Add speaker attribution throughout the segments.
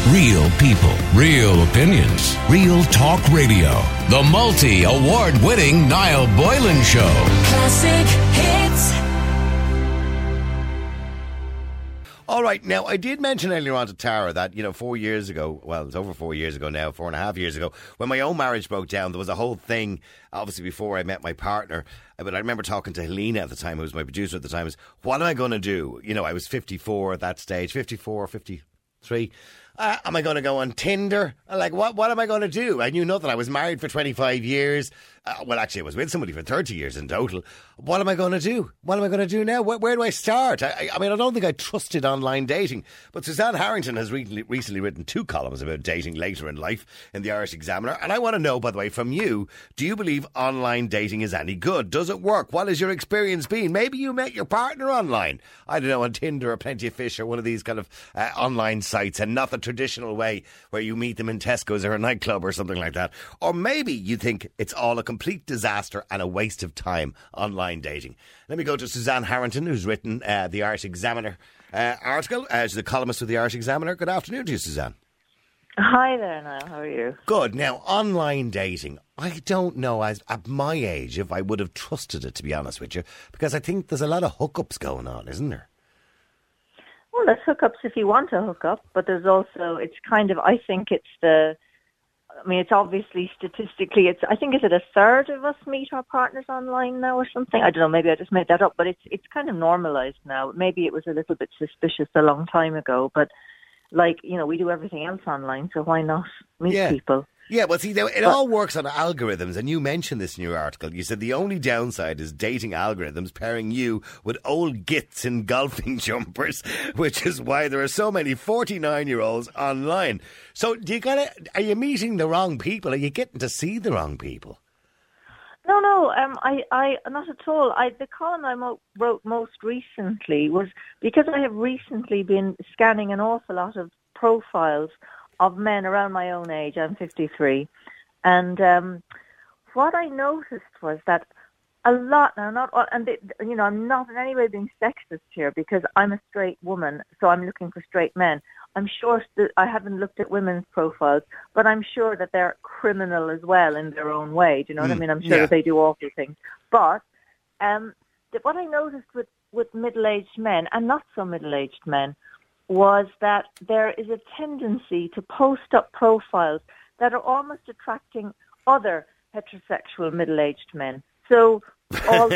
Speaker 1: Real people, real opinions, real talk radio. The multi-award-winning Niall Boylan Show.
Speaker 2: Classic hits.
Speaker 3: All right, now I did mention earlier on to Tara that, 4 years ago, well, it's over 4 years ago now, 4.5 years ago, when my own marriage broke down, there was a whole thing, obviously before I met my partner, but I remember talking to Helena at the time, who was my producer at the time, was, what am I going to do? I was 54 at that stage, 54, 53. Am I going to go on Tinder? Like, what am I going to do? I knew nothing. I was married for 25 years. Well, actually, I was with somebody for 30 years in total. What am I going to do? What am I going to do now? Where do I start? I mean, I don't think I trusted online dating. But Suzanne Harrington has recently written 2 columns about dating later in life in the Irish Examiner. And I want to know, by the way, from you, do you believe online dating is any good? Does it work? What has your experience been? Maybe you met your partner online. I don't know, on Tinder or Plenty of Fish or one of these kind of online sites, and not the traditional way where you meet them in Tesco's or a nightclub or something like that. Or maybe you think it's all a complete disaster and a waste of time, online dating. Let me go to Suzanne Harrington, who's written the Irish Examiner article. She's a columnist with the Irish Examiner. Good afternoon to you, Suzanne.
Speaker 4: Hi there, Niall. How are you?
Speaker 3: Good. Now, online dating, I don't know at my age if I would have trusted it, to be honest with you, because I think there's a lot of hookups going on, isn't there?
Speaker 4: Well, there's hookups if you want to hook up, but there's also, it's obviously statistically, I think, is it a third of us meet our partners online now or something? I don't know, maybe I just made that up, but it's kind of normalised now. Maybe it was a little bit suspicious a long time ago, but we do everything else online, so why not meet people?
Speaker 3: Yeah, well, see, it all works on algorithms, and you mentioned this in your article. You said the only downside is dating algorithms pairing you with old gits in golfing jumpers, which is why there are so many 49-year-olds online. So are you meeting the wrong people? Are you getting to see the wrong people?
Speaker 4: No, I not at all. The column I wrote most recently was because I have recently been scanning an awful lot of profiles of men around my own age. I'm 53. And what I noticed was that a lot, now I'm not in any way being sexist here because I'm a straight woman, so I'm looking for straight men. I'm sure that I haven't looked at women's profiles, but I'm sure that they're criminal as well in their own way. Do you know what I mean? I'm sure that they do awful things. But what I noticed with middle-aged men, and not so middle-aged men, was that there is a tendency to post up profiles that are almost attracting other heterosexual middle-aged men. So all the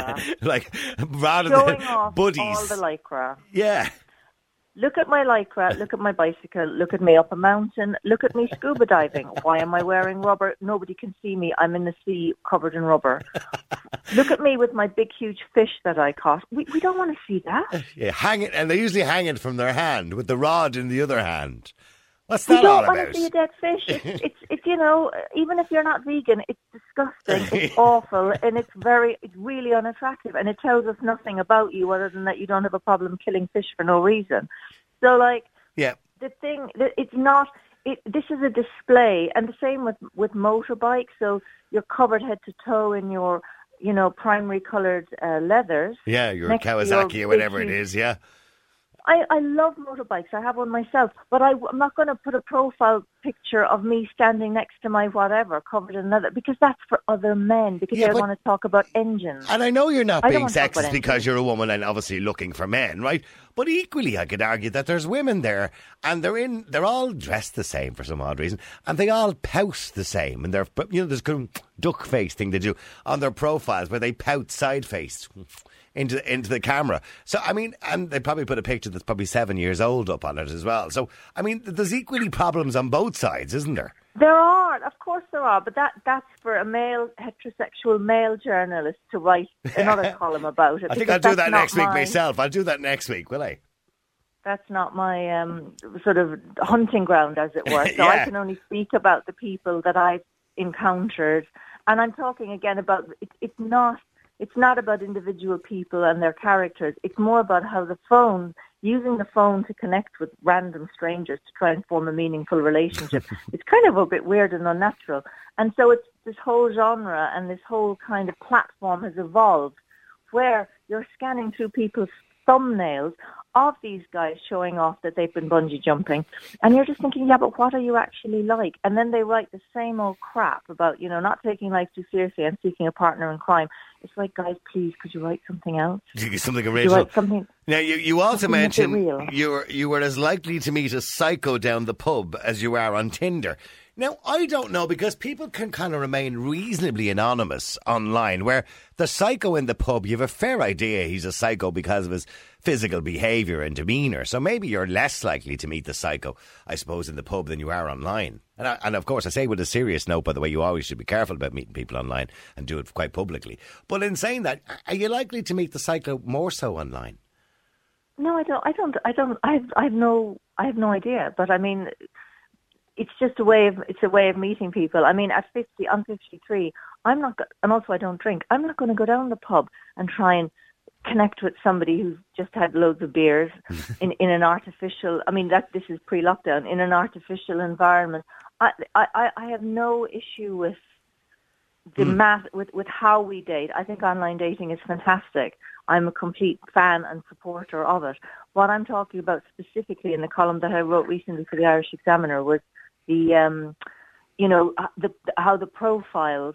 Speaker 4: lycra.
Speaker 3: Rather
Speaker 4: showing
Speaker 3: than
Speaker 4: off
Speaker 3: buddies.
Speaker 4: All the lycra.
Speaker 3: Yeah.
Speaker 4: Look at my lycra, look at my bicycle, look at me up a mountain, look at me scuba diving. Why am I wearing rubber? Nobody can see me. I'm in the sea covered in rubber. Look at me with my big, huge fish that I caught. We don't want to see that.
Speaker 3: Yeah, hang it, and they usually hang it from their hand with the rod in the other hand. What's that all about?
Speaker 4: We don't want to see a dead fish. It's even if you're not vegan, it's disgusting, it's awful, and it's really unattractive, and it tells us nothing about you other than that you don't have a problem killing fish for no reason. So, the thing, it's not, this is a display, and the same with motorbikes, so you're covered head to toe in your, primary coloured leathers.
Speaker 3: Yeah, your Kawasaki or whatever it is, yeah.
Speaker 4: I love motorbikes. I have one myself, but I'm not going to put a profile picture of me standing next to my whatever covered in leather, because that's for other men, because they want to talk about engines.
Speaker 3: And I know you're not being sexist because you're a woman and obviously looking for men, right? But equally, I could argue that there's women there, and they're all dressed the same for some odd reason, and they all pout the same, and there's kind of duck face thing they do on their profiles where they pout side faced into the camera. So, I mean, and they probably put a picture that's probably 7 years old up on it as well. So, I mean, there's equally problems on both sides, isn't there?
Speaker 4: There are, of course there are, but that's for a heterosexual male journalist to write another column about it.
Speaker 3: I think I'll do that next week myself. I'll do that next week, will I?
Speaker 4: That's not my sort of hunting ground, as it were. So I can only speak about the people that I've encountered. And I'm talking again about, it's not about individual people and their characters. It's more about how using the phone to connect with random strangers to try and form a meaningful relationship. It's kind of a bit weird and unnatural. And so it's this whole genre and this whole kind of platform has evolved where you're scanning through people's thumbnails of these guys showing off that they've been bungee jumping. And you're just thinking, yeah, but what are you actually like? And then they write the same old crap about, not taking life too seriously and seeking a partner in crime. It's like, guys, please, could you write something else?
Speaker 3: Something original.
Speaker 4: Something.
Speaker 3: Now, you also mentioned
Speaker 4: real.
Speaker 3: you were as likely to meet a psycho down the pub as you are on Tinder. Now, I don't know, because people can kind of remain reasonably anonymous online, where the psycho in the pub, you have a fair idea he's a psycho because of his physical behaviour and demeanour. So maybe you're less likely to meet the psycho, I suppose, in the pub than you are online. And of course, I say with a serious note, by the way, you always should be careful about meeting people online and do it quite publicly. But in saying that, are you likely to meet the psycho more so online?
Speaker 4: No, I have no idea. But I mean, it's just a way of meeting people. I mean, at 50, I'm 53. And also I don't drink. I'm not going to go down the pub and try and connect with somebody who's just had loads of beers in an artificial. I mean, this is pre-lockdown, in an artificial environment. I have no issue with the with how we date. I think online dating is fantastic. I'm a complete fan and supporter of it. What I'm talking about specifically in the column that I wrote recently for the Irish Examiner was how the profiles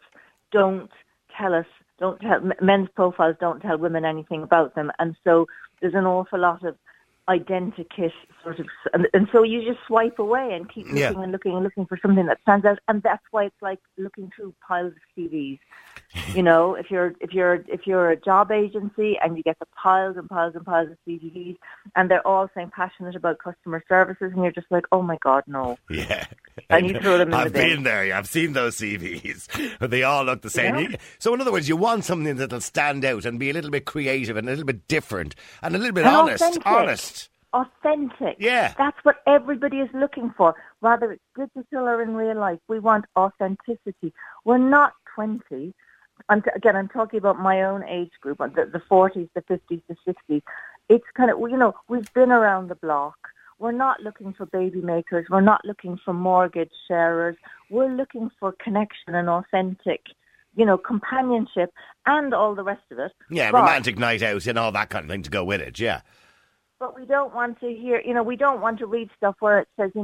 Speaker 4: men's profiles don't tell women anything about them, and so there's an awful lot of identikit sort of, and so you just swipe away and keep looking and looking and looking for something that stands out, and that's why it's like looking through piles of CVs. If you're a job agency and you get the piles and piles and piles of CVs, and they're all saying passionate about customer services, and you're just like, oh my God, no.
Speaker 3: Yeah.
Speaker 4: And you throw them in the bin.
Speaker 3: I've been there. I've seen those CVs. But they all look the same. Yeah. So in other words, you want something that'll stand out and be a little bit creative and a little bit different and a little bit honest.
Speaker 4: Authentic.
Speaker 3: Yeah.
Speaker 4: That's what everybody is looking for, whether it's digital or in real life. We want authenticity. We're not 20. I'm talking about my own age group, the 40s, the 50s, the 60s. It's kind of, we've been around the block. We're not looking for baby makers. We're not looking for mortgage sharers. We're looking for connection and authentic, companionship and all the rest of it.
Speaker 3: Yeah, romantic night out and all that kind of thing to go with it, yeah.
Speaker 4: But we don't want to hear, we don't want to read stuff where it says,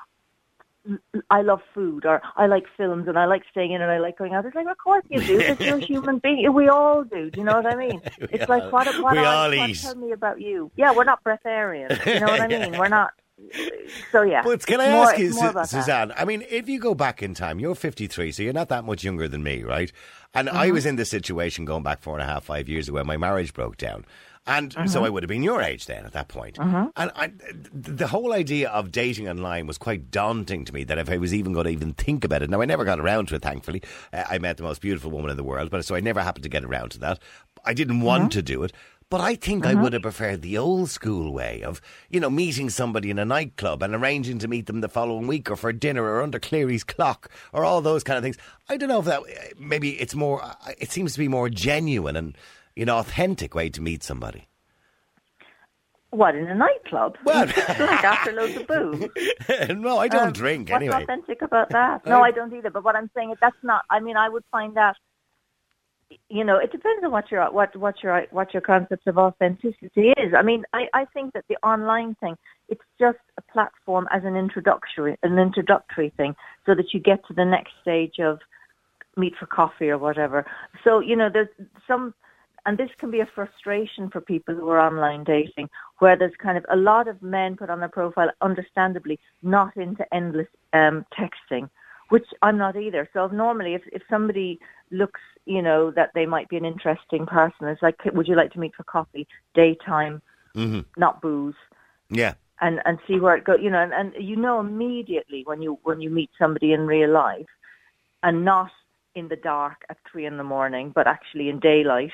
Speaker 4: I love food, or I like films, and I like staying in, and I like going out. It's like, of course you do. Because you're a human being. We all do. Do you know what I mean? It's like, what tell me about you? Yeah, we're not breatharians. You know what I mean? We're not. So, yeah.
Speaker 3: But can I ask you, Suzanne, I mean, if you go back in time, you're 53, so you're not that much younger than me, right? And I was in this situation going back 4.5, 5 years ago when my marriage broke down. And so I would have been your age then at that point. And the whole idea of dating online was quite daunting to me, that if I was even going to even think about it. Now, I never got around to it, thankfully. I met the most beautiful woman in the world, but so I never happened to get around to that. I didn't want to do it. But I think I would have preferred the old school way of, meeting somebody in a nightclub and arranging to meet them the following week or for dinner or under Cleary's clock or all those kind of things. I don't know if that, maybe it seems to be more genuine and, authentic way to meet somebody.
Speaker 4: What, in a nightclub?
Speaker 3: Well,
Speaker 4: like after loads of booze?
Speaker 3: No, I don't drink anyway.
Speaker 4: What's authentic about that? No, I don't either. But what I'm saying is that's not. I mean, I would find that. It depends on what your concept of authenticity is. I mean, I think that the online thing, it's just a platform as an introductory thing, so that you get to the next stage of meet for coffee or whatever. So there's some. And this can be a frustration for people who are online dating, where there's kind of a lot of men put on their profile, understandably, not into endless texting, which I'm not either. So normally if somebody looks, that they might be an interesting person, it's like, would you like to meet for coffee, daytime, not booze?
Speaker 3: Yeah.
Speaker 4: And see where it goes, and immediately when you meet somebody in real life, and not in the dark at 3 a.m, but actually in daylight,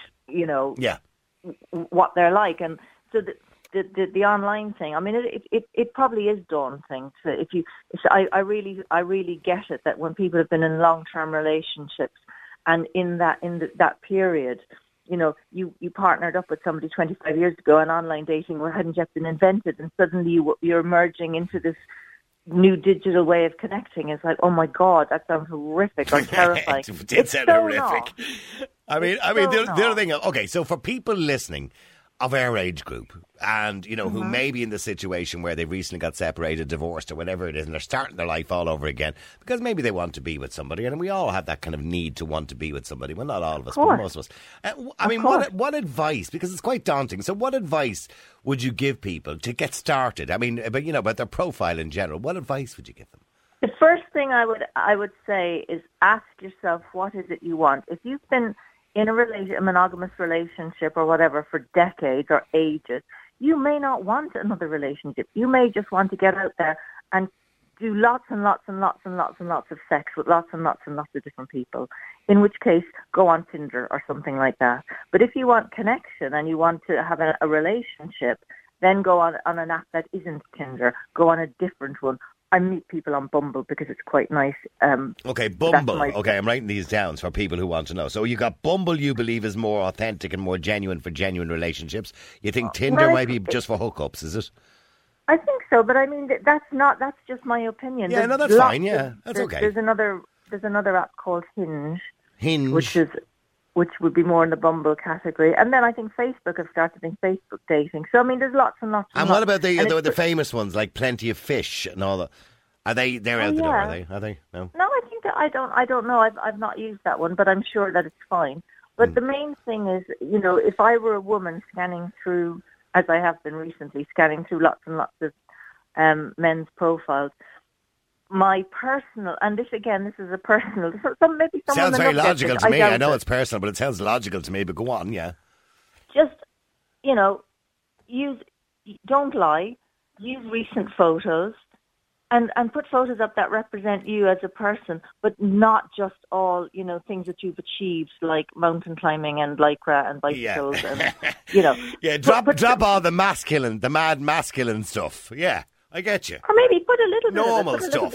Speaker 4: what they're like. And so the online thing, I mean, it probably is daunting. So I really get it that when people have been in long-term relationships, and in that period, you partnered up with somebody 25 years ago, and online dating hadn't yet been invented, and suddenly you're merging into this new digital way of connecting. Is like, oh my God, that sounds horrific or terrifying.
Speaker 3: It sound horrific. I mean, the other thing. Okay, so for people listening, of our age group and, who may be in the situation where they've recently got separated, divorced or whatever it is, and they're starting their life all over again because maybe they want to be with somebody, and we all have that kind of need to want to be with somebody. Well, not all of us, but most of us. I mean, what advice, because it's quite daunting, so what advice would you give people to get started? I mean, about their profile in general, what advice would you give them?
Speaker 4: The first thing I would say is ask yourself, what is it you want? If you've been in a monogamous relationship or whatever for decades or ages, you may not want another relationship. You may just want to get out there and do lots and lots and lots and lots and lots of sex with lots and lots and lots of different people, in which case go on Tinder or something like that. But if you want connection and you want to have a relationship, then go on an app that isn't Tinder. Go on a different one. I meet people on Bumble because it's quite nice.
Speaker 3: Okay, Bumble. Okay, I'm writing these down for people who want to know. So you got Bumble, you believe, is more authentic and more genuine for genuine relationships. You think Tinder might be just for hookups, is it? I
Speaker 4: think so, but I mean, that's just my opinion.
Speaker 3: Yeah, no, that's fine, yeah. That's okay.
Speaker 4: There's another app called Hinge.
Speaker 3: Hinge.
Speaker 4: Which would be more in the Bumble category. And then I think Facebook have started doing Facebook dating. So, I mean, there's lots and lots.
Speaker 3: And what about the famous ones, like Plenty of Fish and all that? They're out the door, are they? No?
Speaker 4: No, I think I don't know. I've not used that one, but I'm sure that it's fine. But the main thing is, if I were a woman scanning through, as I have been recently, scanning through lots and lots of men's profiles, my personal, and this is a personal, maybe someone
Speaker 3: sounds very logical to me. I know it's personal, but it sounds logical to me, but go on, yeah.
Speaker 4: Just, don't lie, use recent photos, and put photos up that represent you as a person, but not just all, things that you've achieved, like mountain climbing and lycra and bicycles, and,
Speaker 3: Yeah, drop all the mad masculine stuff, yeah. I get you.
Speaker 4: Or maybe put a little bit
Speaker 3: normal
Speaker 4: of it,
Speaker 3: stuff.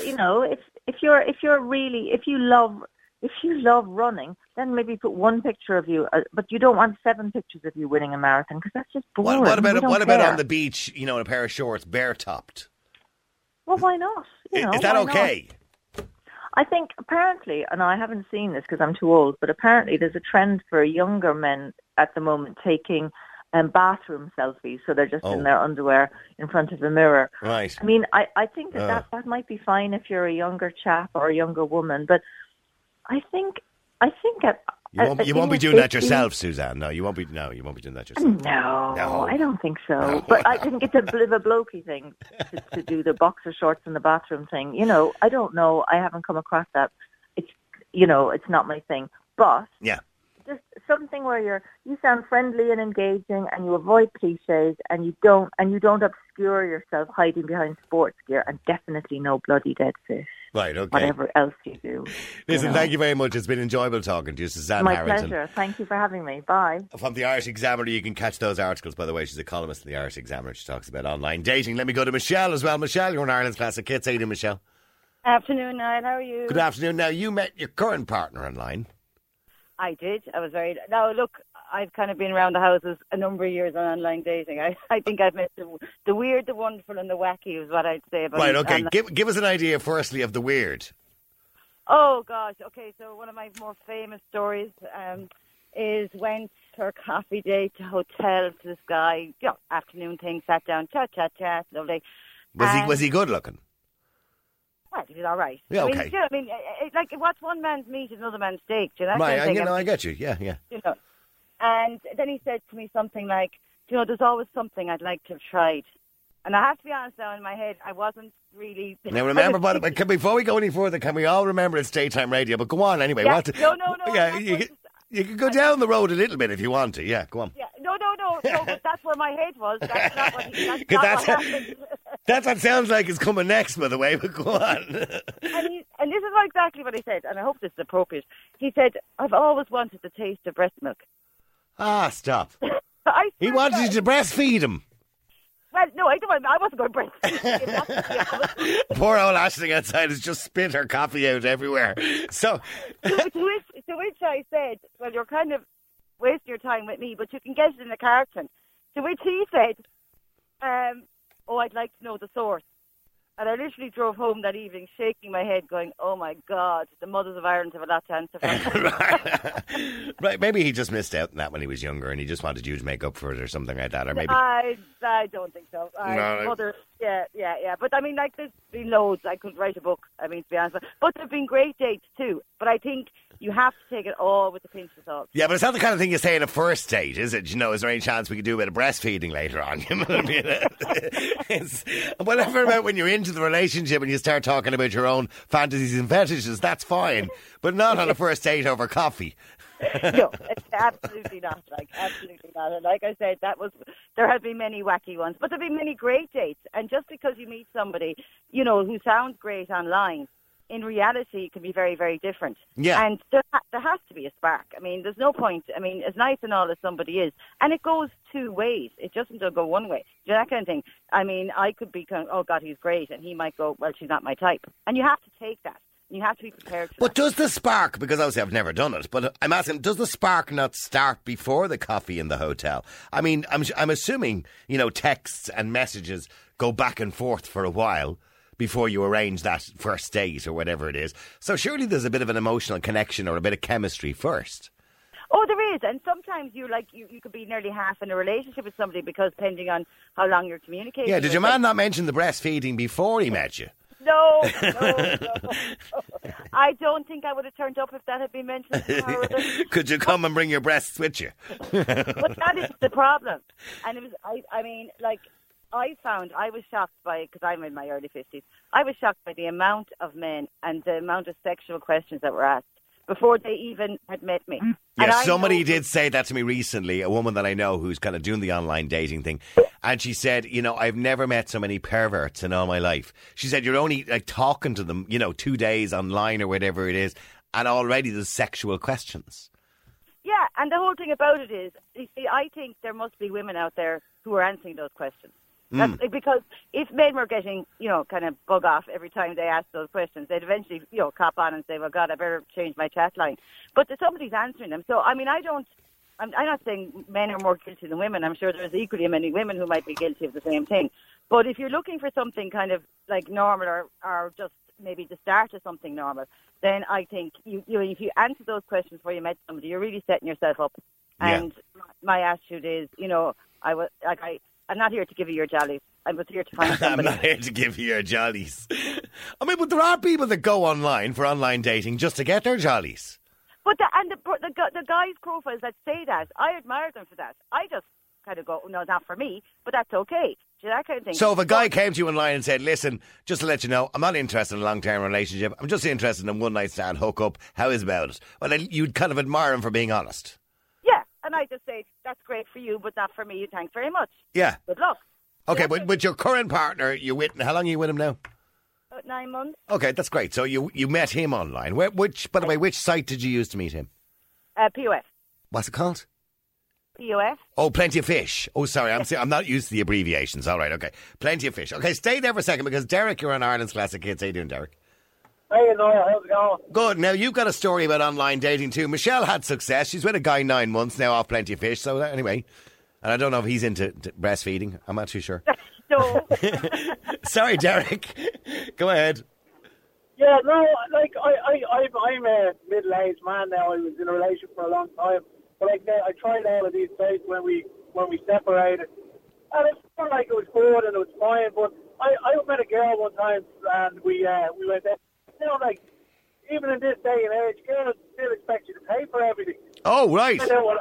Speaker 4: If you love running, then maybe put one picture of you. But you don't want 7 pictures of you winning a marathon because that's just boring.
Speaker 3: What about on the beach? In a pair of shorts, bare topped.
Speaker 4: Well, why not?
Speaker 3: Is that okay?
Speaker 4: Not? I think apparently, and I haven't seen this because I'm too old, but apparently there's a trend for younger men at the moment taking bathroom selfies, so they're just in their underwear in front of a mirror.
Speaker 3: Right.
Speaker 4: I mean, I think that might be fine if you're a younger chap or a younger woman, but I think
Speaker 3: you won't be doing that yourself, Suzanne. No, you won't be. No, you won't be doing that yourself.
Speaker 4: No, I don't think so.
Speaker 3: No.
Speaker 4: But I think it's a bit of a blokey thing to do the boxer shorts in the bathroom thing. I don't know. I haven't come across that. It's it's not my thing. But
Speaker 3: yeah.
Speaker 4: Just something where you sound friendly and engaging, and you avoid cliches, and you don't obscure yourself hiding behind sports gear, and definitely no bloody dead fish.
Speaker 3: Right, okay.
Speaker 4: Whatever else you do.
Speaker 3: Listen, thank you very much. It's been enjoyable talking to you, Suzanne Harrington.
Speaker 4: My pleasure. Thank you for having me. Bye.
Speaker 3: From the Irish Examiner, you can catch those articles. By the way, she's a columnist in the Irish Examiner. She talks about online dating. Let me go to Michelle as well. Michelle, you're in Ireland's Classic Hits. How are you doing, Michelle?
Speaker 5: Afternoon, Niall. How are you?
Speaker 3: Good afternoon. Now, you met your current partner online.
Speaker 5: I did. I was very... Now, look, I've kind of been around the houses a number of years on online dating. I think I've met the weird, the wonderful and the wacky is what I'd say about it.
Speaker 3: Right, okay. Give us an idea, firstly, of the weird.
Speaker 5: Oh, gosh. Okay, so one of my more famous stories is went for a coffee date to hotel to this guy. Afternoon thing, sat down, chat, lovely.
Speaker 3: Was he good looking?
Speaker 5: Well, he was all right.
Speaker 3: Yeah, okay.
Speaker 5: Like, what's one man's meat is another man's steak. Do you know?
Speaker 3: Right, I get you. Yeah.
Speaker 5: And then he said to me something like, there's always something I'd like to have tried. And I have to be honest now, in my head, I wasn't really...
Speaker 3: Now remember, before we go any further, can we all remember it's daytime radio? But go on anyway.
Speaker 5: Yeah, no.
Speaker 3: Yeah, you can go down the road a little bit if you want to. Yeah, go on.
Speaker 5: Yeah, no, but that's where my head was. That's not what what happened.
Speaker 3: That's what sounds like is coming next, by the way, but go on.
Speaker 5: And this is exactly what he said, and I hope this is appropriate. He said, I've always wanted the taste of breast milk.
Speaker 3: Ah, stop. He wanted you to breastfeed him.
Speaker 5: Well, no, I wasn't going to breastfeed.
Speaker 3: Poor old Aisling outside has just spit her coffee out everywhere. So,
Speaker 5: to which I said, well, you're kind of wasting your time with me, but you can get it in the carton. To which he said, I'd like to know the source. And I literally drove home that evening shaking my head going, oh my God, the mothers of Ireland have a lot to answer for.
Speaker 3: Right, maybe he just missed out on that when he was younger and he just wanted you to make up for it or something like that. Or maybe
Speaker 5: I don't think so. Yeah. But I mean, like, there's been loads. I could write a book, I mean, to be honest. But there have been great dates too. But I think you have to take it all with a pinch of salt.
Speaker 3: Yeah, but it's not the kind of thing you say in a first date, is it? You know, is there any chance we could do a bit of breastfeeding later on? You know what I mean? It's whatever about when you're into the relationship and you start talking about your own fantasies and fetishes, that's fine. But not on a first date over coffee.
Speaker 5: No, it's absolutely not. Absolutely not. And like I said, there have been many wacky ones, but there have been many great dates. And just because you meet somebody, you know, who sounds great online, in reality, it can be very, very different.
Speaker 3: Yeah.
Speaker 5: And there has to be a spark. I mean, there's no point. I mean, as nice and all as somebody is, and it goes two ways. It doesn't go one way. You know, that kind of thing. I mean, I could be kind of, oh God, he's great, and he might go, well, she's not my type. And you have to take that. You have to be prepared for that.
Speaker 3: But does the spark, because obviously I've never done it, but I'm asking, does the spark not start before the coffee in the hotel? I mean, I'm assuming, you know, texts and messages go back and forth for a while before you arrange that first date or whatever it is. So surely there's a bit of an emotional connection or a bit of chemistry first.
Speaker 5: Oh, there is. And sometimes you could be nearly half in a relationship with somebody because depending on how long you're communicating.
Speaker 3: Yeah, did your man not mention the breastfeeding before he met you?
Speaker 5: No. I don't think I would have turned up if that had been mentioned.
Speaker 3: Could you come and bring your breasts with you?
Speaker 5: But that is the problem. And it was, I mean, like, I was shocked by, because I'm in my early 50s, I was shocked by the amount of men and the amount of sexual questions that were asked before they even had met me.
Speaker 3: Yes, somebody did say that to me recently, a woman that I know who's kind of doing the online dating thing. And she said, you know, I've never met so many perverts in all my life. She said, you're only like talking to them, you know, 2 days online or whatever it is, and already there's sexual questions.
Speaker 5: Yeah, and the whole thing about it is, you see, I think there must be women out there who are answering those questions. That's because if men were getting, you know, kind of bug off every time they asked those questions, they'd eventually, you know, cop on and say, well, God, I better change my chat line. But somebody's answering them. So, I mean, I'm not saying men are more guilty than women. I'm sure there's equally many women who might be guilty of the same thing. But if you're looking for something kind of like normal or just maybe the start of something normal, then I think you if you answer those questions before you met somebody, you're really setting yourself up.
Speaker 3: Yeah.
Speaker 5: And my attitude is, you know, I'm not here to give you your jollies. I was here to find somebody.
Speaker 3: I'm not here to give you your jollies. I mean, but there are people that go online for online dating just to get their jollies.
Speaker 5: But the guys' profiles that say that, I admire them for that. I just kind of go, no, not for me, but that's okay. That kind of thing.
Speaker 3: So if a guy came to you online and said, listen, just to let you know, I'm not interested in a long-term relationship. I'm just interested in a one-night stand, hook up. How is about it? Well, then you'd kind of admire him for being honest.
Speaker 5: Yeah, and I just say, that's great for you, but not for me. Thanks very much.
Speaker 3: Yeah.
Speaker 5: Good luck.
Speaker 3: Okay, but with your current partner, how long are you with him now?
Speaker 5: About 9 months.
Speaker 3: Okay, that's great. So you met him online. By the way, which site did you use to meet him?
Speaker 5: POF.
Speaker 3: What's it called?
Speaker 5: POF.
Speaker 3: Oh, Plenty of Fish. Oh, sorry, I'm not used to the abbreviations. All right, okay. Plenty of Fish. Okay, stay there for a second because Derek, you're on Ireland's Classic Hits. How you doing, Derek?
Speaker 6: Hey, Noel, how's it going?
Speaker 3: Good. Now, you've got a story about online dating too. Michelle had success. She's with a guy 9 months now off Plenty of Fish. So anyway, and I don't know if he's into breastfeeding. I'm not too sure.
Speaker 5: No.
Speaker 3: Sorry, Derek. Go ahead.
Speaker 6: Yeah, no, like, I'm a middle-aged man now. I was in a relationship for a long time. But, like, I tried all of these dates when we separated. And it felt like it was good and it was fine. But I met a girl one time and we went there. You know, like, even in this day and age, girls still expect you to pay for everything.
Speaker 3: Oh, right.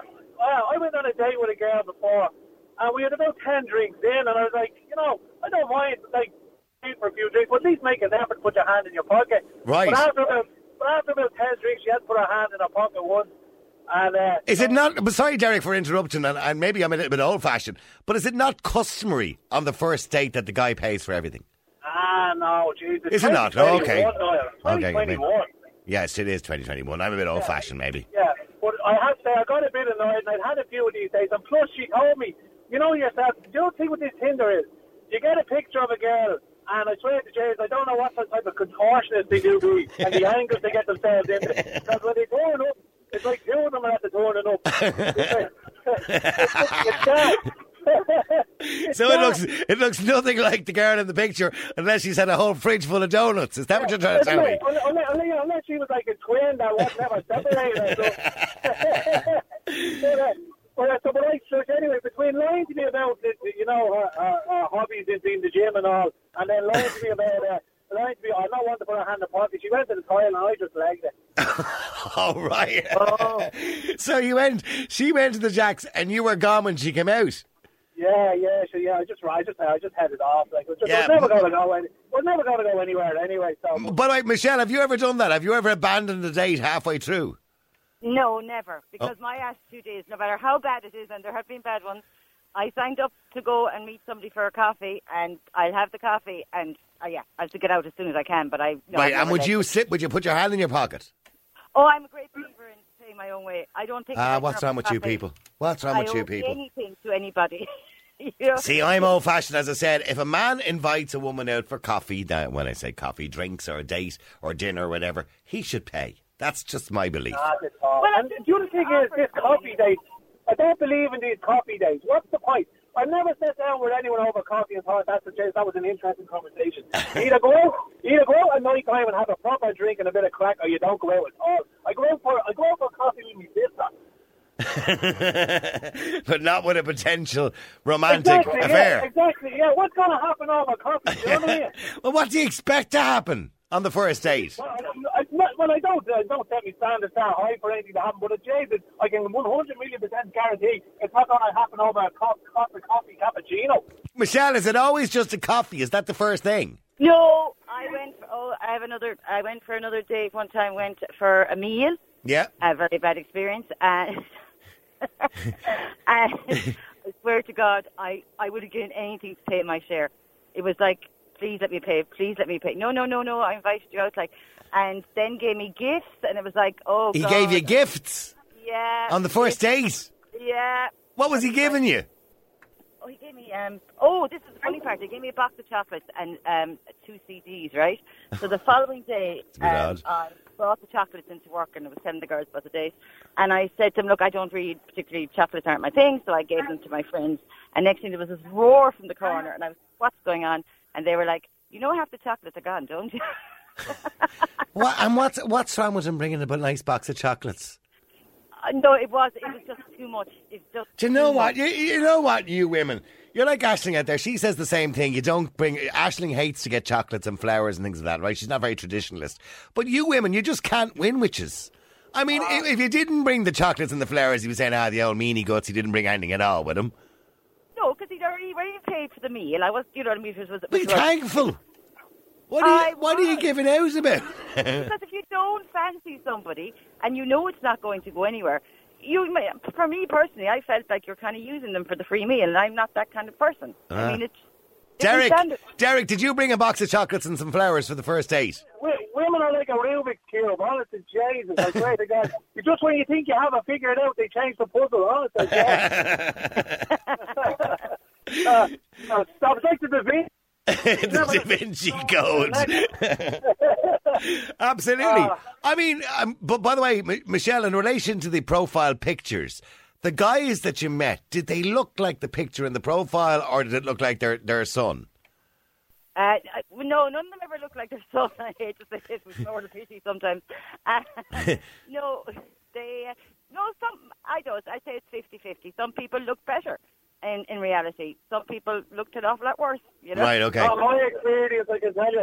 Speaker 6: I went on a date with a girl before, and we had about 10 drinks in, and I was like, you know, I don't mind, like, paying for a few drinks, but at least make an effort to put your hand in your pocket.
Speaker 3: Right.
Speaker 6: But after about 10 drinks, she had to put her hand in her pocket once. And,
Speaker 3: is it not, sorry, Derek, for interrupting, and maybe I'm a little bit old-fashioned, but is it not customary on the first date that the guy pays for everything?
Speaker 6: No, Jesus.
Speaker 3: Is it not? Oh, okay.
Speaker 6: 2021.
Speaker 3: Yes, it is 2021. I'm a bit old-fashioned, maybe.
Speaker 6: Yeah, but I have to say, I got a bit annoyed, and I'd had a few of these days, and plus she told me, you know yourself, the other thing with this Tinder is, you get a picture of a girl, and I swear to James, I don't know what type of contortionist they do be, and the angles they get themselves into. Because when they turn up, it's like two of them are at the turning up. It's sad.
Speaker 3: So it looks nothing like the girl in the picture unless she's had a whole fridge full of donuts. Is that what you're trying to tell me?
Speaker 6: Unless she was like a twin that was never separated. So anyway, between lying to me about her hobbies in the gym and all, and then lying to me about I'm not one to put her hand in the pocket. She went to the toilet and I just legged it.
Speaker 3: Oh, right.
Speaker 6: Oh.
Speaker 3: So she went to the Jacks and you were gone when she came out.
Speaker 6: Yeah. So I just headed off. Like it was never going to go. We're never going to go anywhere anyway. So.
Speaker 3: But like, Michelle, have you ever done that? Have you ever abandoned a date halfway through?
Speaker 5: No, never. Because my attitude is, no matter how bad it is, and there have been bad ones, I signed up to go and meet somebody for a coffee, and I'll have the coffee, and I have to get out as soon as I can. But
Speaker 3: right. And would you put your hand in your pocket?
Speaker 5: Oh, I'm a great believer in paying my own way. I don't think.
Speaker 3: What's wrong with you people? What's wrong with you people?
Speaker 5: Anything to anybody.
Speaker 3: See, I'm old-fashioned, as I said. If a man invites a woman out for coffee, now when I say coffee, drinks or a date or dinner or whatever, he should pay. That's just my belief.
Speaker 6: And the other thing is this coffee date. I don't believe in these coffee dates. What's the point? I never sat down with anyone over coffee and thought that was an interesting conversation. Either go out at night time and have a proper drink and a bit of crack, or you don't go out at all. I go out for coffee with my sister.
Speaker 3: But not with a potential romantic affair.
Speaker 6: Yeah, exactly. Yeah, what's going to happen over coffee? You know what I mean?
Speaker 3: Well, what do you expect to happen on the first date?
Speaker 6: Well, I don't set me standards that high for anything to happen, but at Jesus, I can 100 million % guarantee it's not going to happen over a coffee cappuccino.
Speaker 3: Michelle, is it always just a coffee? Is that the first thing?
Speaker 5: No, I went for another date one time. Went for a meal.
Speaker 3: Yeah.
Speaker 5: A very bad experience, and I swear to God, I would have given anything to pay my share. It was like, please let me pay. No, I invited you out, and then gave me gifts, and it was like, oh,
Speaker 3: he
Speaker 5: God.
Speaker 3: gave you gifts?
Speaker 5: Yeah.
Speaker 3: On the first date?
Speaker 5: Yeah.
Speaker 3: What was he giving you?
Speaker 5: Oh, he gave me, this is the funny part. He gave me a box of chocolates and 2 CDs, right? So the following day, I brought the chocolates into work and I was telling the girls about the date. And I said to them, look, I don't read, particularly chocolates aren't my thing, so I gave them to my friends. And next thing there was this roar from the corner, and I was, what's going on? And they were like, you know half the chocolates are gone, don't you?
Speaker 3: What's wrong with him bringing a nice box of chocolates?
Speaker 5: No, it was just too much.
Speaker 3: Do you know what? You know what, you women? You're like Aisling out there. She says the same thing. Aisling hates to get chocolates and flowers and things like that, right? She's not very traditionalist. But you women, you just can't win witches. I mean, if you didn't bring the chocolates and the flowers, he was saying, the old meanie guts, he didn't bring anything at all with him.
Speaker 5: No, because he'd already paid for the meal. I was, you know what I mean?
Speaker 3: Be thankful. What are you giving out about?
Speaker 5: Because if you don't fancy somebody and you know it's not going to go anywhere, for me personally, I felt like you're kind of using them for the free meal, and I'm not that kind of person. I mean, it's
Speaker 3: Derek, did you bring a box of chocolates and some flowers for the first date?
Speaker 6: Women are like a Rubik's Cube, honest to Jesus. I swear to God. Just when you think you have it figured out, they change the puzzle, honest to God. Stop, it's like the Da Vinci.
Speaker 3: The Da Vinci Code. Absolutely. I mean, but by the way, Michelle, in relation to the profile pictures, the guys that you met, did they look like the picture in the profile, or did it look like their son?
Speaker 5: No, none of them ever look like their son. I hate to say it, it's sort of pity sometimes. No, I say it's 50-50. Some people look better. In reality, some people looked an awful lot worse, you know?
Speaker 3: Right, okay.
Speaker 6: My experience, I can tell you.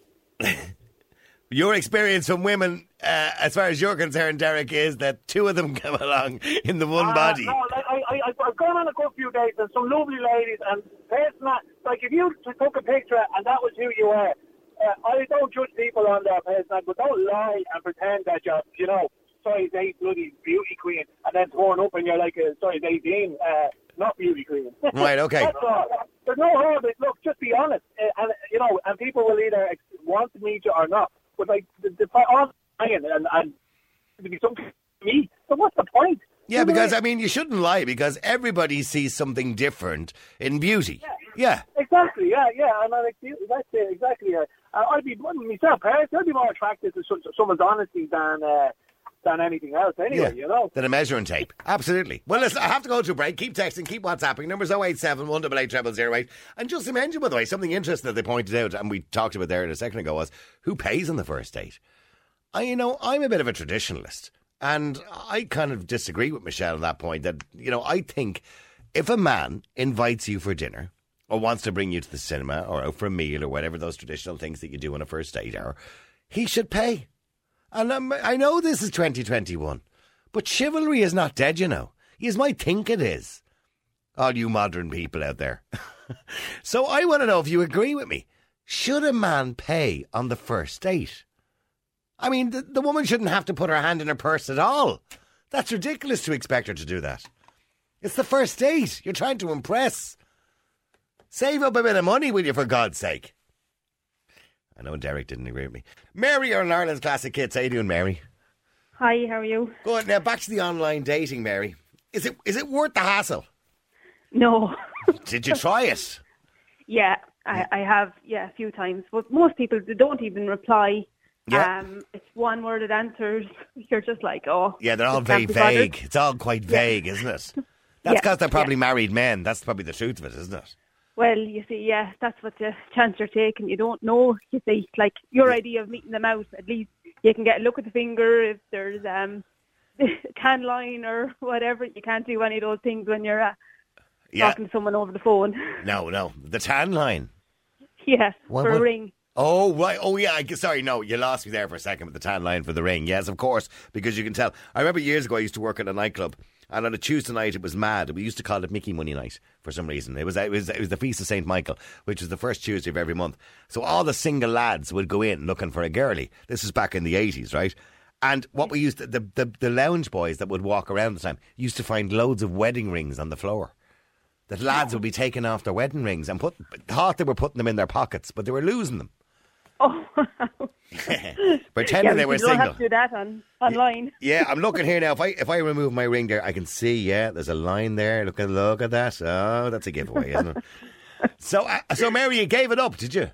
Speaker 3: Your experience from women, as far as you're concerned, Derek, is that 2 of them come along in the one body.
Speaker 6: No, I've gone on a good few dates and some lovely ladies, and like if you took a picture and that was who you were, I don't judge people on their personality, but don't lie and pretend that you're, size 8 bloody beauty queen, and then torn up and you're like a size 18 not beauty queen.
Speaker 3: Right, okay.
Speaker 6: That's all. There's no harm. Look, just be honest, and people will either want to meet you or not. But like the and to be something to me. So what's the point?
Speaker 3: Yeah, because I mean, you shouldn't lie, because everybody sees something different in beauty. Yeah.
Speaker 6: Exactly. Yeah. And that's it. Exactly. I'd be myself. I'd be more attracted to someone's honesty than than anything else anyway, you know.
Speaker 3: Than a measuring tape. Absolutely. Well, listen, I have to go to a break. Keep texting, keep WhatsApping. Numbers 087 188 0008. And just to mention, by the way, something interesting that they pointed out, and we talked about there a second ago, was who pays on the first date? I'm a bit of a traditionalist. And I kind of disagree with Michelle on that point that, I think if a man invites you for dinner or wants to bring you to the cinema or out for a meal or whatever those traditional things that you do on a first date are, he should pay. And I know this is 2021, but chivalry is not dead, You might think it is. All you modern people out there. So I want to know if you agree with me. Should a man pay on the first date? I mean, the woman shouldn't have to put her hand in her purse at all. That's ridiculous to expect her to do that. It's the first date. You're trying to impress. Save up a bit of money, will you, for God's sake? I know Derek didn't agree with me. Mary on Ireland's Classic Hits. How you doing, Mary?
Speaker 7: Hi, how are you?
Speaker 3: Good. Now, back to the online dating, Mary. Is it worth the hassle?
Speaker 7: No.
Speaker 3: Did you try it?
Speaker 7: Yeah, I have, a few times. But most people, they don't even reply.
Speaker 3: Yeah.
Speaker 7: It's one worded answers. You're just like, oh.
Speaker 3: Yeah, they're all
Speaker 7: just
Speaker 3: very
Speaker 7: can't be bothered.
Speaker 3: vague. It's all quite vague, isn't it? That's because they're probably married men. That's probably the truth of it, isn't it?
Speaker 7: Well, you see, that's what the chance you're taking. You don't know, you see. Like, your idea of meeting them out, at least you can get a look at the finger if there's a tan line or whatever. You can't do any of those things when you're talking to someone over the phone.
Speaker 3: No. The tan line.
Speaker 7: Yeah, for a ring.
Speaker 3: Oh, right. Oh, yeah. Sorry, no, you lost me there for a second with the tan line for the ring. Yes, of course, because you can tell. I remember years ago I used to work at a nightclub, and on a Tuesday night it was mad. We used to call it Mickey Money Night for some reason. It was the Feast of St. Michael, which was the first Tuesday of every month. So all the single lads would go in looking for a girlie. This was back in the 80s, right? And what we used to, the lounge boys that would walk around the time used to find loads of wedding rings on the floor. That lads would be taking off their wedding rings and thought they were putting them in their pockets, but they were losing them.
Speaker 7: Oh,
Speaker 3: pretending they were single.
Speaker 7: You don't have to do that online.
Speaker 3: Yeah, I'm looking here now. If I remove my ring there, I can see. Yeah, there's a line there. Look at that. Oh, that's a giveaway, isn't it? So Mary, you gave it up, did you?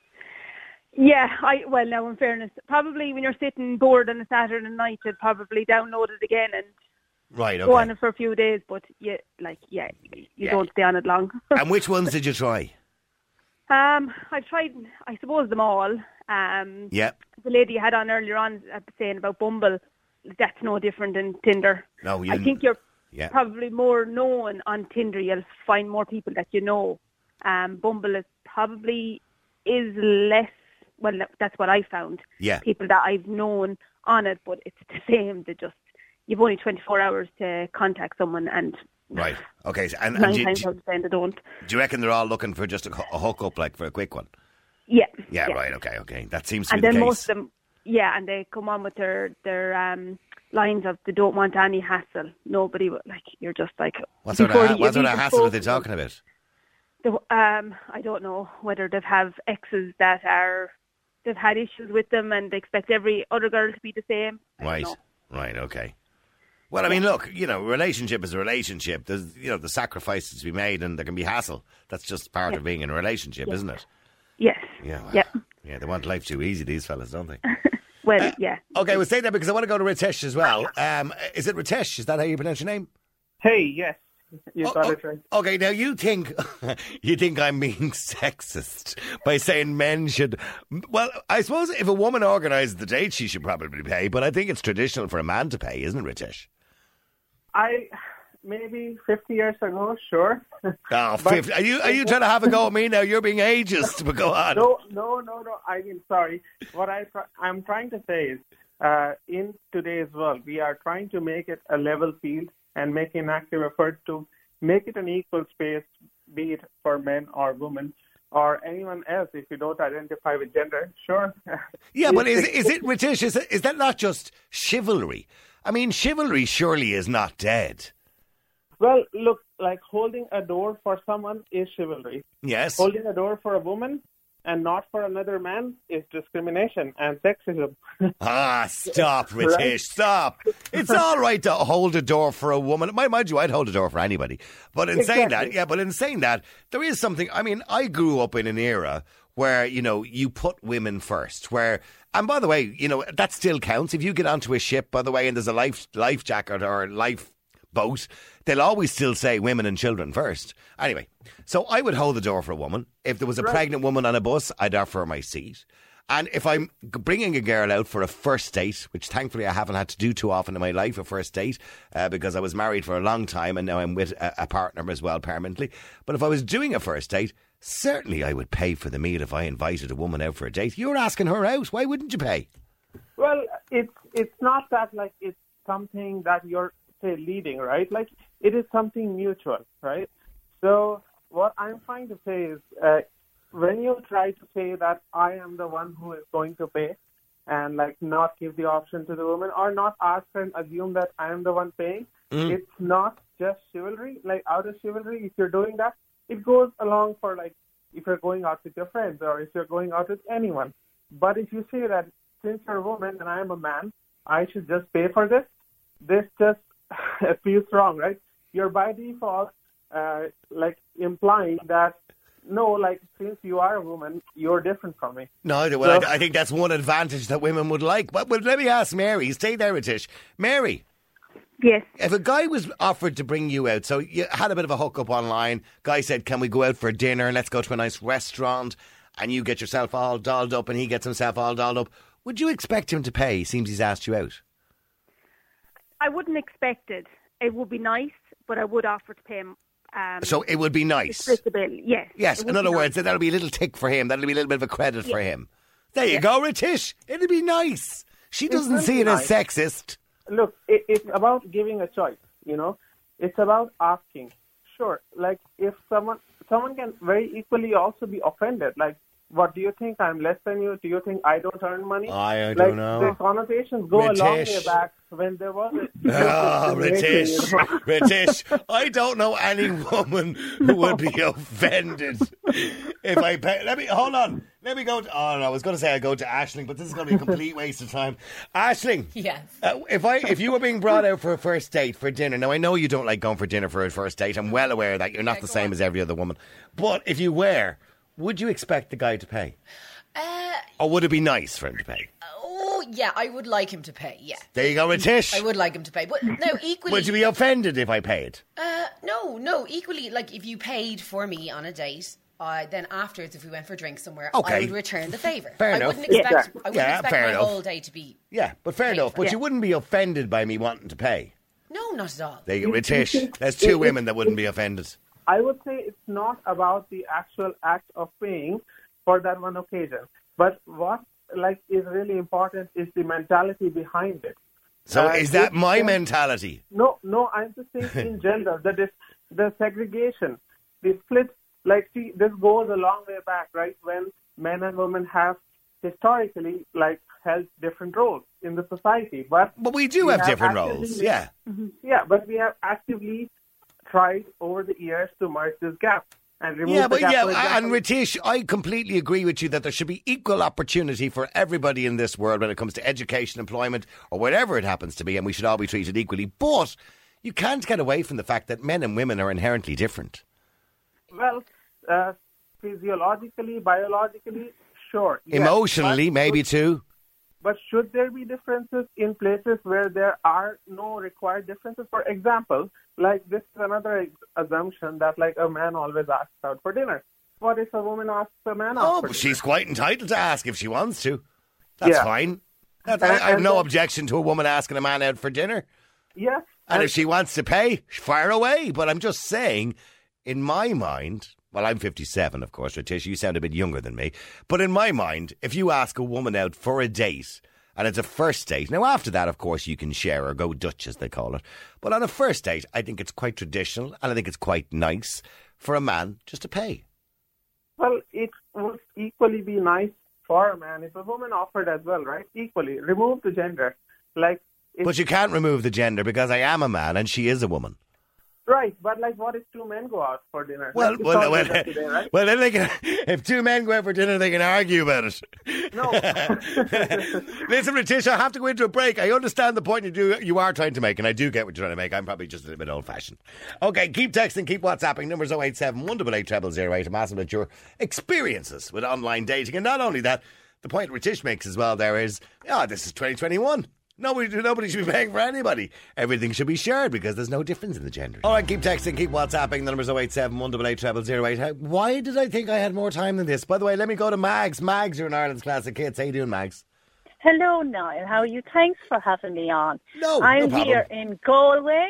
Speaker 7: Yeah, now in fairness, probably when you're sitting bored on a Saturday night, you'd probably download it again and go on it for a few days. But you don't stay on it long.
Speaker 3: And which ones did you try?
Speaker 7: I've tried, I suppose, them all. The lady you had on earlier on saying about Bumble, that's no different than Tinder.
Speaker 3: No,
Speaker 7: I think you're probably more known on Tinder. You'll find more people that you know. Bumble is less. Well, that's what I found. Yeah. People that I've known on it, but it's the same. You've only 24 hours to contact someone and.
Speaker 3: Right. Okay. And
Speaker 7: 9 times out of 10 they don't.
Speaker 3: Do you reckon they're all looking for just a hook-up, like for a quick one?
Speaker 7: Yeah.
Speaker 3: Yeah. Right. Okay. That seems to
Speaker 7: be
Speaker 3: the case.
Speaker 7: And then most of them, and they come on with their lines of they don't want any hassle. Nobody, you're just like.
Speaker 3: What sort of hassle are they talking about?
Speaker 7: I don't know whether they've have exes they've had issues with them and they expect every other girl to be the same.
Speaker 3: Right. Okay. Well, I mean, look, relationship is a relationship. There's, the sacrifices to be made and there can be hassle. That's just part of being in a relationship, isn't it?
Speaker 7: Yes.
Speaker 3: Yeah. Well, yeah, they want life too easy, these fellas, don't they?
Speaker 7: Well, yeah.
Speaker 3: Okay, we'll say that because I want to go to Ritesh as well. Is it Ritesh? Is that how you pronounce your name?
Speaker 6: Hey, yes. You got it right.
Speaker 3: Okay, now you think I'm being sexist by saying men should... Well, I suppose if a woman organises the date, she should probably pay, but I think it's traditional for a man to pay, isn't it, Ritesh?
Speaker 6: Maybe 50 years ago, sure.
Speaker 3: Oh, 50. Are you trying to have a go at me now? You're being ageist, but go on.
Speaker 6: No. I mean, sorry. What I'm trying to say is, in today's world, we are trying to make it a level field and make an active effort to make it an equal space, be it for men or women or anyone else. If you don't identify with gender, sure.
Speaker 3: Yeah, but is it, Ritesh, is that not just chivalry? I mean, chivalry surely is not dead.
Speaker 6: Well, look, like holding a door for someone is chivalry.
Speaker 3: Yes.
Speaker 6: Holding a door for a woman and not for another man is discrimination and sexism.
Speaker 3: Stop, Ritesh, right? Stop. It's all right to hold a door for a woman. Mind you, I'd hold a door for anybody. But in saying that, there is something, I mean, I grew up in an era where, you know, you put women first, where, and by the way, you know, that still counts. If you get onto a ship, by the way, and there's a life jacket or a life boat, they'll always still say women and children first. Anyway, so I would hold the door for a woman. If there was a pregnant woman on a bus, I'd offer her my seat. And if I'm bringing a girl out for a first date, which thankfully I haven't had to do too often in my life, a first date, because I was married for a long time and now I'm with a partner as well permanently. But if I was doing a first date, certainly I would pay for the meal if I invited a woman out for a date. You're asking her out. Why wouldn't you pay?
Speaker 6: Well, it's not that like it's something that you're, say, leading, right? Like, it is something mutual, right? So what I'm trying to say is, when you try to say that I am the one who is going to pay and like not give the option to the woman or not ask her and assume that I am the one paying, it's not just chivalry. Like, out of chivalry, if you're doing that, it goes along for like if you're going out with your friends or if you're going out with anyone. But if you say that since you're a woman and I am a man, I should just pay for this just feels wrong, right? You're by default like implying that no, like, since you are a woman, you're different from me.
Speaker 3: No, well, I think that's one advantage that women would like. But let me ask Mary. Stay there, Ritish. Mary.
Speaker 7: Yes.
Speaker 3: If a guy was offered to bring you out, so you had a bit of a hookup online, guy said, can we go out for dinner? Let's go to a nice restaurant. And you get yourself all dolled up and he gets himself all dolled up. Would you expect him to pay? Seems he's asked you out.
Speaker 7: I wouldn't expect it. It would be nice, but I would offer to pay him.
Speaker 3: So it would be nice.
Speaker 7: Split the bill, yes.
Speaker 3: Yes, in other words, that'll be a little tick for him. That'll be a little bit of a credit for him. There you go, Ritish. It'll be nice. She doesn't see it as sexist.
Speaker 6: Look, it's about giving a choice, you know. It's about asking. Sure, like if someone can very equally also be offended. Like, what, do you think I'm less than you? Do you think I don't earn money?
Speaker 3: I don't know.
Speaker 6: The connotations go a long way back when there was a...
Speaker 3: Ritish,
Speaker 6: you know?
Speaker 3: Ritish, I don't know any woman who would be offended if I pay... Hold on. Let me go to... Oh, no, I was going to say I'd go to Aisling, but this is going to be a complete waste of time. Aisling.
Speaker 2: Yes.
Speaker 3: If you were being brought out for a first date for dinner... Now, I know you don't like going for dinner for a first date. I'm well aware that you're not the same as every other woman. But if you were... Would you expect the guy to pay? Or would it be nice for him to pay?
Speaker 2: Oh, yeah, I would like him to pay, yeah.
Speaker 3: There you go, Ritish.
Speaker 2: I would like him to pay. But no, equally...
Speaker 3: Would you be offended if I paid?
Speaker 2: No, equally, like, if you paid for me on a date, then afterwards, if we went for drinks somewhere,
Speaker 3: okay,
Speaker 2: I would return the favour.
Speaker 3: Fair enough.
Speaker 2: I wouldn't expect my whole day to be...
Speaker 3: Yeah, but fair enough. But you wouldn't be offended by me wanting to pay?
Speaker 2: No, not at all.
Speaker 3: There you go, Ritish. There's two women that wouldn't be offended.
Speaker 6: I would say it's not about the actual act of paying for that one occasion. But what is really important is the mentality behind it.
Speaker 3: So is that my mentality?
Speaker 6: No, I'm just saying in general, that is the segregation, the split, see, this goes a long way back, right, when men and women have historically, held different roles in the society. But
Speaker 3: we do have different roles, yeah.
Speaker 6: Yeah, but we have actively tried over the years to merge this gap and remove the gap.
Speaker 3: And Ritish, I completely agree with you that there should be equal opportunity for everybody in this world when it comes to education, employment, or whatever it happens to be, and we should all be treated equally. But you can't get away from the fact that men and women are inherently different.
Speaker 6: Well, physiologically, biologically, sure.
Speaker 3: Emotionally, yes, maybe too.
Speaker 6: But should there be differences in places where there are no required differences? For example, this is another assumption that a man always asks out for dinner. What if a woman asks a man out for dinner?
Speaker 3: She's quite entitled to ask if she wants to. That's fine. I have no objection to a woman asking a man out for dinner.
Speaker 6: Yeah.
Speaker 3: And if she wants to pay, fire away. But I'm just saying, in my mind... Well, I'm 57, of course, Ritish. You sound a bit younger than me. But in my mind, if you ask a woman out for a date, and it's a first date, now after that, of course, you can share or go Dutch, as they call it. But on a first date, I think it's quite traditional, and I think it's quite nice for a man just to pay.
Speaker 6: Well, it would equally be nice for a man if a woman offered as well, right? Equally. Remove the gender.
Speaker 3: But you can't remove the gender because I am a man and she is a woman.
Speaker 6: Right, but like, what if two men go out for dinner?
Speaker 3: Well,
Speaker 6: Like, we talked about that today, right?
Speaker 3: well, then they can. If two men go out for dinner, they can argue about it.
Speaker 6: No.
Speaker 3: Listen, Letitia, I have to go into a break. I understand the point you are trying to make, and I do get what you're trying to make. I'm probably just a little bit old-fashioned. Okay, keep texting, keep WhatsApping. Numbers 087 188 0008. I'm asking about your experiences with online dating, and not only that, the point Retish makes as well there is, this is 2021. Nobody should be paying for anybody. Everything should be shared because there's no difference in the gender. All right, keep texting, keep WhatsApping. The number's 087 188 0008. Why did I think I had more time than this? By the way, let me go to Mags. Mags, you're in Ireland's Classic Hits. How you doing, Mags?
Speaker 8: Hello, Niall. How are you? Thanks for having me on.
Speaker 3: no
Speaker 8: I'm
Speaker 3: problem.
Speaker 8: here in Galway,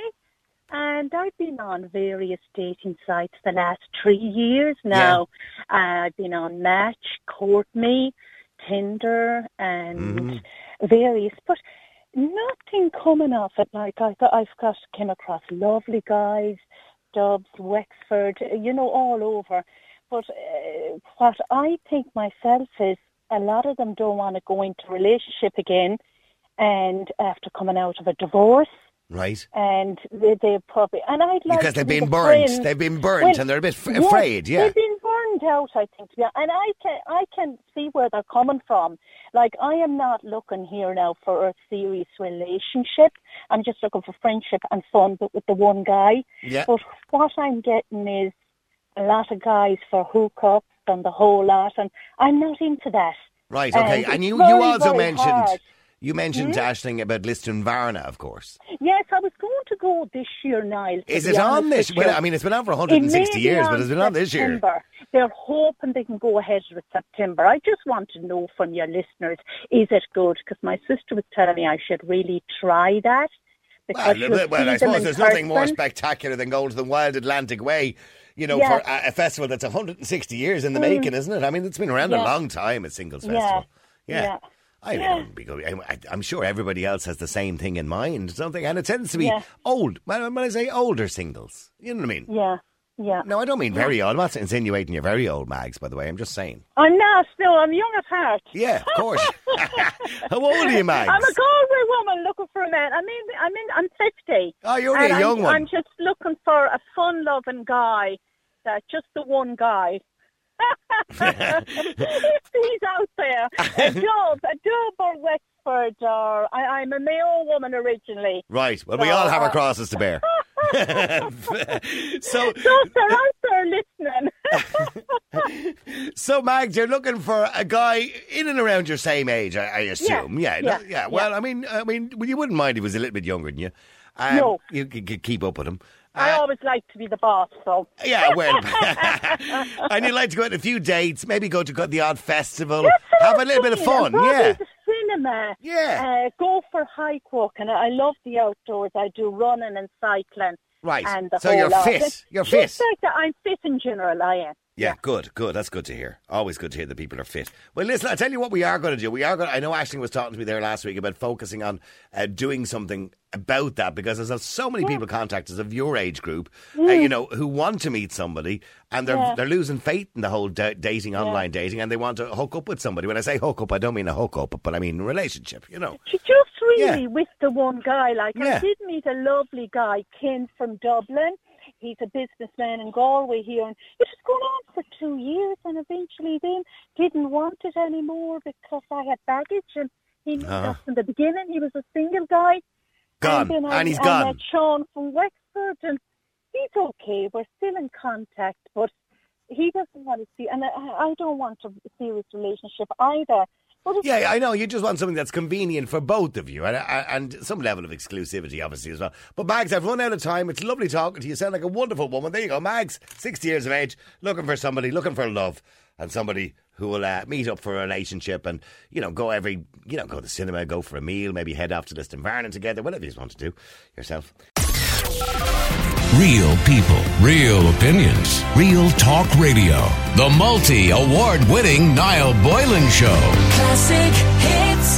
Speaker 8: and I've been on various dating sites the last 3 years now. I've been on Match, Courtme, Tinder, and various, but nothing coming off it. Like I've came across lovely guys, Dubs, Wexford, all over. But what I think myself is a lot of them don't want to go into a relationship again, and after coming out of a divorce.
Speaker 3: Right.
Speaker 8: And they probably... And I'd like
Speaker 3: because
Speaker 8: to
Speaker 3: they've
Speaker 8: be
Speaker 3: been
Speaker 8: the
Speaker 3: burnt.
Speaker 8: friend.
Speaker 3: They've been burnt and they're a bit afraid, yeah.
Speaker 8: They've been burned out, I think. Yeah. And I can see where they're coming from. Like, I am not looking here now for a serious relationship. I'm just looking for friendship and fun, but with the one guy.
Speaker 3: Yeah.
Speaker 8: But what I'm getting is a lot of guys for hookups and the whole lot, and I'm not into that.
Speaker 3: Right, okay. And you also mentioned...
Speaker 8: hard.
Speaker 3: You mentioned, Aisling, about Lisdoonvarna, of course.
Speaker 8: Yes, I was going to go this year, Niall.
Speaker 3: Is it on this? Well, I mean, it's been on for 160 years, but it's been on this year.
Speaker 8: They're hoping they can go ahead with September. I just want to know from your listeners, is it good? Because my sister was telling me I should really try that.
Speaker 3: Well, I suppose there's nothing more spectacular than going to the Wild Atlantic Way, for a festival that's 160 years in the making, isn't it? I mean, it's been around a long time, a singles festival. Yeah. I'm sure everybody else has the same thing in mind, don't they? And it tends to be old. When I say older singles, you know what I mean?
Speaker 8: Yeah.
Speaker 3: No, I don't mean very old. I'm not insinuating you're very old, Mags, by the way. I'm just saying.
Speaker 8: I'm not. No, I'm young at heart.
Speaker 3: Yeah, of course. How old are you, Mags?
Speaker 8: I'm a Galway woman looking for a man. I'm 50.
Speaker 3: Oh, you're only a young one.
Speaker 8: I'm just looking for a fun-loving guy. Just the one guy. He's out there. A Dub or Wexford, or I'm a Mayo woman originally.
Speaker 3: Right. Well, we all have our crosses to bear. So
Speaker 8: they're out there listening.
Speaker 3: So, Mags, you're looking for a guy in and around your same age, I assume. Yeah. Well, I mean, you wouldn't mind if he was a little bit younger than you.
Speaker 8: No.
Speaker 3: You could keep up with him.
Speaker 8: I always like to be the boss, so...
Speaker 3: Yeah, well... And you'd like to go on a few dates, maybe go to the odd festival, have a little bit of fun,
Speaker 8: the cinema.
Speaker 3: Yeah.
Speaker 8: Go for hike walking. I love the outdoors. I do running and cycling.
Speaker 3: Right,
Speaker 8: and the
Speaker 3: so
Speaker 8: whole
Speaker 3: you're
Speaker 8: lot.
Speaker 3: fit. You're fit.
Speaker 8: Just like that. I'm fit in general, I am.
Speaker 3: Yeah, good. That's good to hear. Always good to hear that people are fit. Well, listen, I'll tell you what we are going to do. I know Aisling was talking to me there last week about focusing on doing something about that, because there's so many people contact us of your age group, who want to meet somebody and they're losing faith in the whole dating, online dating, and they want to hook up with somebody. When I say hook up, I don't mean a hook up, but I mean relationship,
Speaker 8: Just really with the one guy. I did meet a lovely guy, Ken from Dublin. He's a businessman in Galway here, and it was going on for 2 years, and eventually then didn't want it anymore because I had baggage, and he knew that from the beginning. He was a single guy.
Speaker 3: Gone, and he's gone.
Speaker 8: I met Sean from Wexford, and he's okay. We're still in contact, but he doesn't want to see, and I don't want a serious relationship either.
Speaker 3: Yeah, I know. You just want something that's convenient for both of you, and some level of exclusivity, obviously, as well. But, Mags, I've run out of time. It's lovely talking to you. You sound like a wonderful woman. There you go, Mags, 60 years of age, looking for somebody, looking for love, and somebody who will meet up for a relationship and, go to the cinema, go for a meal, maybe head off to Lisdoonvarna together, whatever you want to do yourself.
Speaker 1: Real people, real opinions, real talk radio. The multi-award-winning Niall Boylan Show.
Speaker 9: Classic Hits.